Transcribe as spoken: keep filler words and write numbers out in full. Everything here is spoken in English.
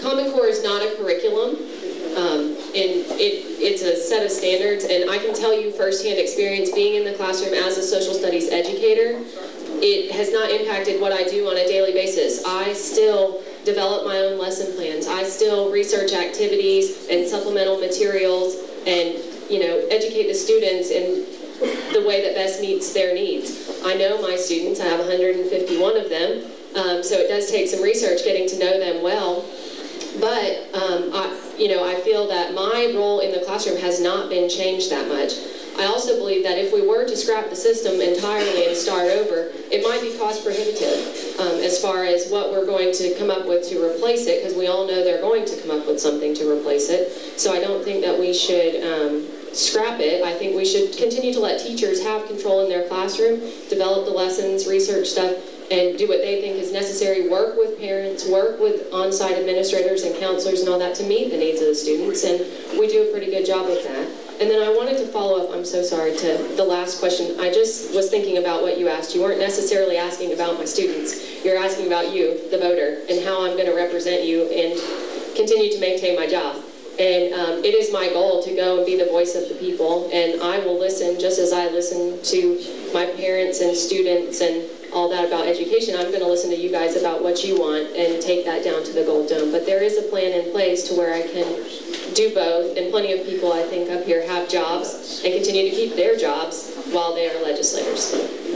Common Core is not a curriculum. Um, and it, it's a set of standards, and I can tell you firsthand experience being in the classroom as a social studies educator, it has not impacted what I do on a daily basis. I still develop my own lesson plans. I still research activities and supplemental materials and, you know, educate the students in the way that best meets their needs. I know my students, I have one hundred fifty-one of them, um, so it does take some research getting to know them well. But, um, I, you know, I feel that my role in the classroom has not been changed that much. I also believe that if we were to scrap the system entirely and start over, it might be cost prohibitive um, as far as what we're going to come up with to replace it, because we all know they're going to come up with something to replace it. So I don't think that we should um, scrap it. I think we should continue to let teachers have control in their classroom, develop the lessons, research stuff, and do what they think is necessary, work with parents, work with on-site administrators and counselors and all that to meet the needs of the students, and we do a pretty good job with that. And then I wanted to follow up, I'm so sorry, to the last question. I just was thinking about what you asked. You weren't necessarily asking about my students. You're asking about you, the voter, and how I'm going to represent you and continue to maintain my job. And um, it is my goal to go and be the voice of the people, and I will listen just as I listen to my parents and students and all that about education. I'm going to listen to you guys about what you want and take that down to the Gold Dome. But there is a plan in place to where I can do both, and plenty of people I think up here have jobs and continue to keep their jobs while they are legislators.